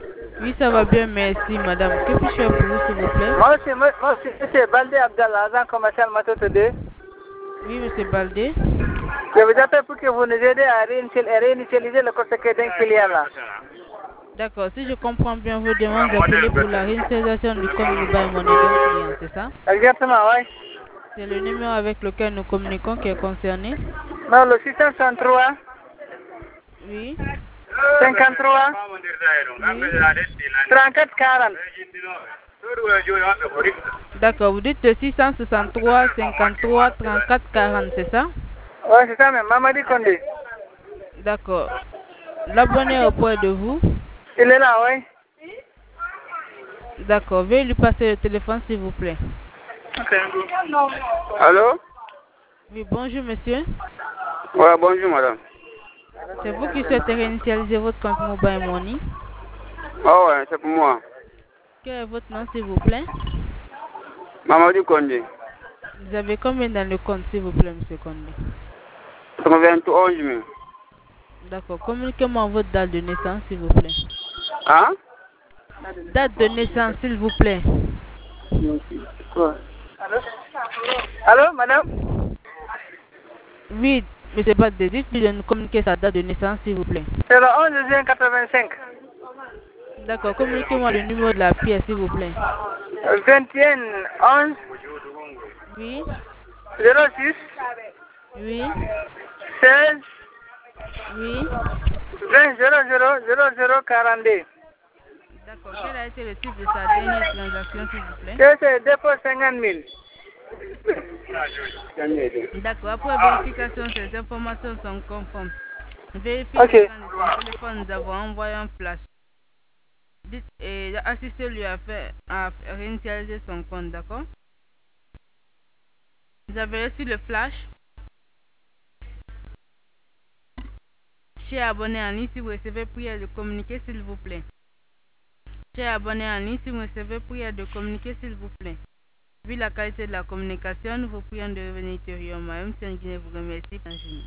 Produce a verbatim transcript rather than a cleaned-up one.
Oui, ça va bien, merci madame. Que puis-je faire pour vous, s'il vous plaît? Moi, c'est moi, c'est Balde Abdallah, agent commercial Matoto deux. Oui, monsieur Baldé. Je vous appelle pour que vous nous aidez à réinitialiser le compte d'un client là. D'accord, si je comprends bien vos demandes, vous appelez pour la réinitialisation du compte Mobile Money d'un client, c'est ça? Exactement, oui. C'est le numéro avec lequel nous communiquons qui est concerné? Non, le six cent soixante-trois. Oui. cinquante-trois. Oui. trente-quatre quarante. D'accord, vous dites le six cent soixante-trois, cinquante-trois, trente-quatre, quarante, c'est ça? Oui, c'est ça même, Mamadi Kondé. D'accord. L'abonné est auprès de vous? Il est là, oui. D'accord, veuillez lui passer le téléphone, s'il vous plaît. Okay. Allô? Oui, bonjour monsieur. Ouais, bonjour madame. C'est vous qui souhaitez réinitialiser votre compte Mobile Money? Oh ouais, c'est pour moi. Quel est votre nom, s'il vous plaît? Mamadi Kondé. Vous avez combien dans le compte, s'il vous plaît, monsieur Kondé? quatre-vingt-onze mille. D'accord, communiquez-moi votre date de naissance, s'il vous plaît. Hein? Date de naissance, s'il vous plaît. Quoi? Allô? Allô, madame? Oui, monsieur Baldé, dites-lui de nous communiquer sa date de naissance, s'il vous plaît. C'est le onze juin quatre-vingt-cinq. D'accord, communiquez-moi le numéro de la pièce, s'il vous plaît. vingt et un onze. Oui. zéro six. Oui. seize. Oui. vingt zéro zéro zéro zéro quarante-deux. D'accord, quel a été le titre de sa dernière transaction, s'il vous plaît? C'est dépôt cinquante mille. D'accord, après vérification, ces informations sont conformes. Vérifiez Ok. l'écran de son téléphone, nous avons envoyé un flash. Dites, et assistez-lui à, faire, à réinitialiser son compte, d'accord? Vous avez reçu le flash? Chers abonnés en ligne, si vous recevez prière de communiquer, s'il vous plaît. Chers abonnés en ligne, si vous recevez prière de communiquer, s'il vous plaît. Vu la qualité de la communication, nous vous prions de revenir ultérieurement. M. Guinée vous remercie.